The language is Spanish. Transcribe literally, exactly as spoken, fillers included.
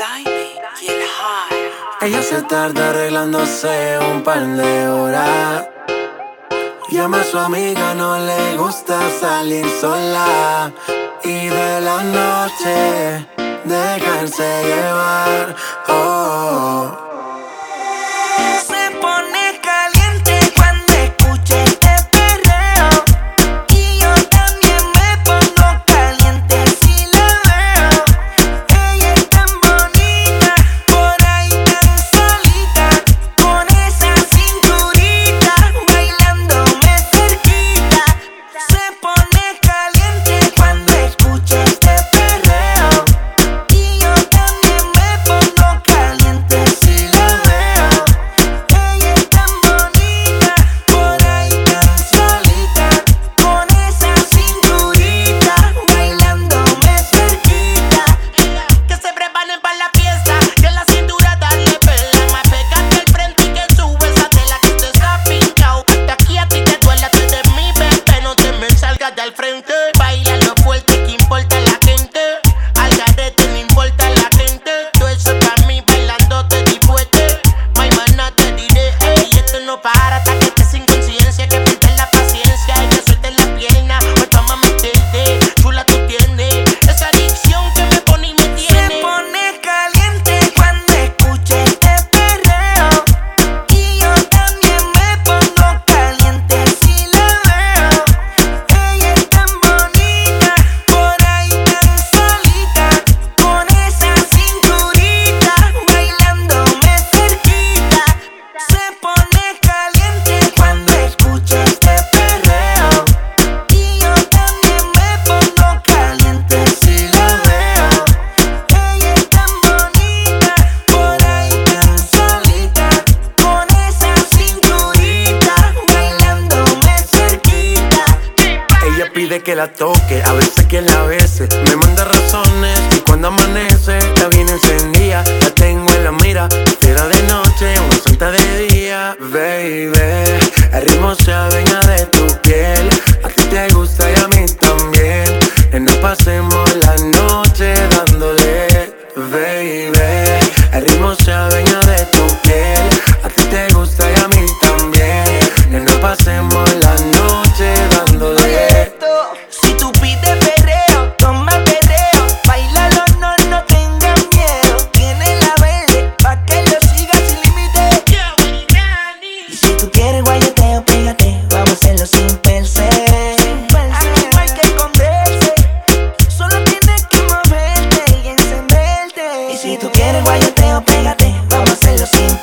Tiny y el High. Ella se tarda arreglándose un par de horas. Llama a su amiga, no le gusta salir sola. Y de la noche dejarse llevar. Oh. Se pone caliente cuando escucha este perreo. Y yo también me pongo caliente si la veo. Ella es tan bonita, por ahí tan solita, con esa cinturita, bailándome cerquita. Se pone caliente cuando escucha este perreo. Y yo también me pongo caliente si la veo. Ella es tan bonita, por ahí tan solita, con esa cinturita, bailándome cerquita. Que se preparen para la fiesta, que la cintura dale pela. Más pégate al frente y que sube esa tela que te está pinchado. Hasta aquí a ti te duele, tú eres mi bebé, no te me salgas del frente. Baila lo fuerte, que importa la gente. Al garete no importa la gente. Todo eso para mí bailando te di fuerte. My mana te diré, ey, esto no para hasta que estés sin conciencia. Que pierdes la paciencia y que sueltes la pierna. Pues vamos a meterte, chula tú tienes esa adicción que me pone y me tiene. Se pone caliente cuando escucha este perreo. Y yo también me pongo caliente si la veo. Ella es tan bonita, por ahí tan solita, con esa cinturita, bailándome cerquita. Se pone caliente cuando escucha este perreo. Y yo también me pongo caliente si la veo. Ella es tan bonita, por ahí tan solita, con esa cinturita, bailándome cerquita. Ella pide que la toque, a veces que la bese. Me manda razones y cuando amanece está bien encendida. La tengo en la mira, fiera de noche, una santa de día. Baby, el ritmo se adueña de tu piel. A ti te gusta y a mí también. Nena, pasemos la noche dándole. Baby, el ritmo se adueña de tu piel. A ti te gusta y a mí también. Nena, pasemos la noche dándole. Si tú pides perreo, toma perreo, bailalo, no, no tengas miedo. Tiene la verde, pa' que lo sigas sin límite. Y si tú quieres guayeteo, pégate, vamos a hacerlo sin perse. Aquí no hay que esconderse, solo tienes que moverte y encenderte. Y si tú quieres guayeteo, pégate, vamos a hacerlo sin